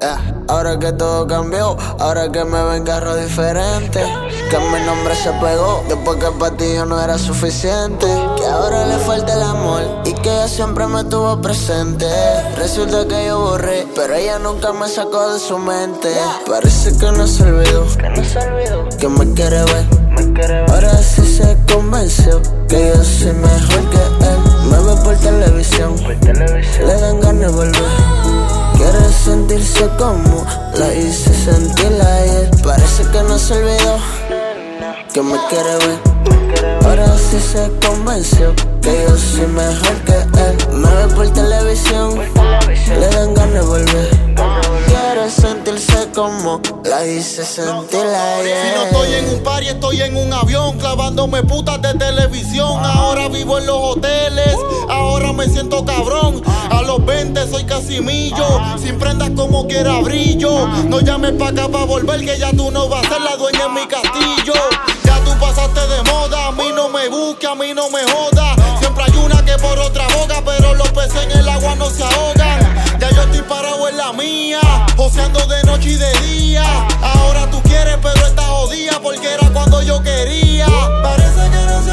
Ahora que todo cambió, ahora que me ven carro diferente, que mi nombre se pegó después que para ti yo no era suficiente, que ahora le falta el amor y que ella siempre me tuvo presente. Resulta que yo borré, pero ella nunca me sacó de su mente. Parece que no se olvidó, que me quiere ver. Ahora sí se convenció que yo soy mejor que él. Me ve por televisión, le dan ganas de volver. Quiere sentirse como la hice sentir ayer. Parece que no se olvidó, que me quiere ver. Ahora sí se convenció que yo soy mejor que él. Me ve por televisión, le dan ganas de volver. Quiere sentirse como la hice sentir ayer. Si no estoy en un party, estoy en un avión, clavándome putas de televisión. Ahora vivo en los hoteles, ahora me siento cabrón. A los 20 soy Casimillo, sin prendas como quiera brillo. No llames pa' acá pa' volver, que ya tú no vas a ser la dueña en mi castillo. Ya tú pasaste de moda, a mí no me busques, a mí no me jodas. Siempre hay una que por otra boca, pero los peces en el agua no se ahogan. Ya yo estoy parado en la mía, joseando de noche y de día. Ahora tú quieres, pero estás jodida, porque era cuando yo quería. Parece que no se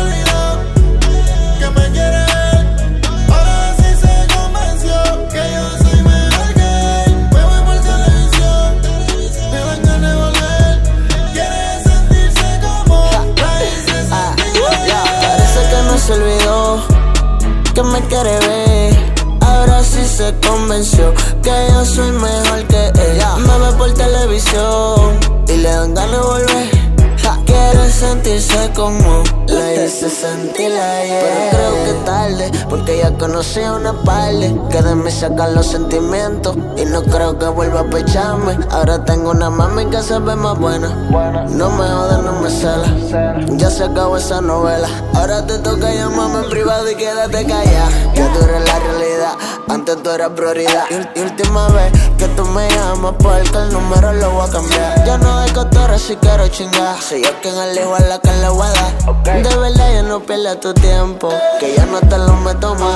olvidó, que me quiere ver. Ahora sí se convenció que yo soy mejor que él. Me voy por televisión, me dan ganas de volver. Quiere sentirse como la hice sentir ayer. Parece que no se olvidó, que me quiere ver. Ahora sí se convenció que yo soy mejor que ella. Me ve por televisión y le dan ganas de volver. Quiere sentirse como la hice sentir ayer. Pero creo que tarde, porque ya conocí a una parte que de mí sacan los sentimientos. Y no creo que vuelva a pecharme. Ahora tengo una mami que se ve más buena. No me jode, no me cela. Ya se acabó esa novela. Ahora te toca llamarme en privado y quédate callada. Ya tú eres la realidad, antes tú eras prioridad. Y última vez que tú me llamas, porque el número lo voy a cambiar. Ya no de cotorra si quiero chingar. Si yo que en el igual la que le voy a dar. De verdad ya no pierdas tu tiempo, que ya no te lo meto más.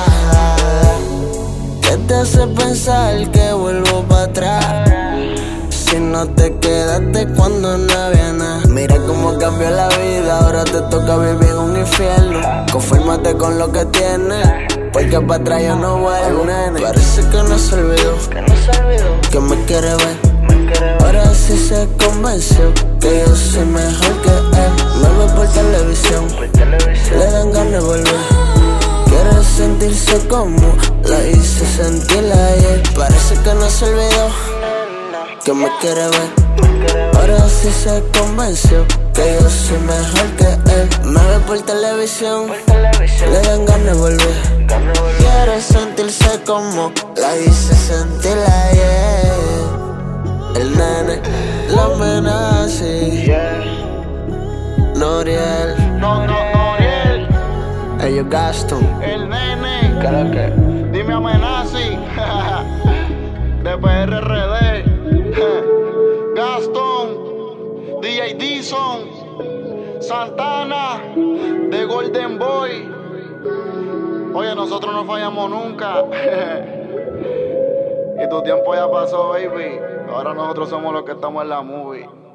¿Qué te hace pensar que vuelvo para atrás? Si no te quedaste cuando no había nada. Mira cómo cambió la vida, ahora te toca vivir en un infierno. Confírmate con lo que tienes, porque para atrás yo no vuelvo, nene. Parece que no se olvidó, que me quiere ver. Ahora sí se convenció que yo soy mejor que él. Me ve por televisión, le dan ganas de volver. Quiere sentirse como la hice sentir ayer. Parece que no se olvidó, que me quiere ver. Ahora sí se convenció que yo soy mejor que él. Me ve por televisión, le dan ganas de volver. Quiere sentirse como la hice sentir ayer. El nene, la amenaza, Noriel, Noriel, ellos Gaston, el nene, creo que. dime Amenazi, de PRRD, Gaston, DJ Dison, Santana, de Golden Boy. Oye, nosotros no fallamos nunca. Y tu tiempo ya pasó, baby. Ahora nosotros somos los que estamos en la movie.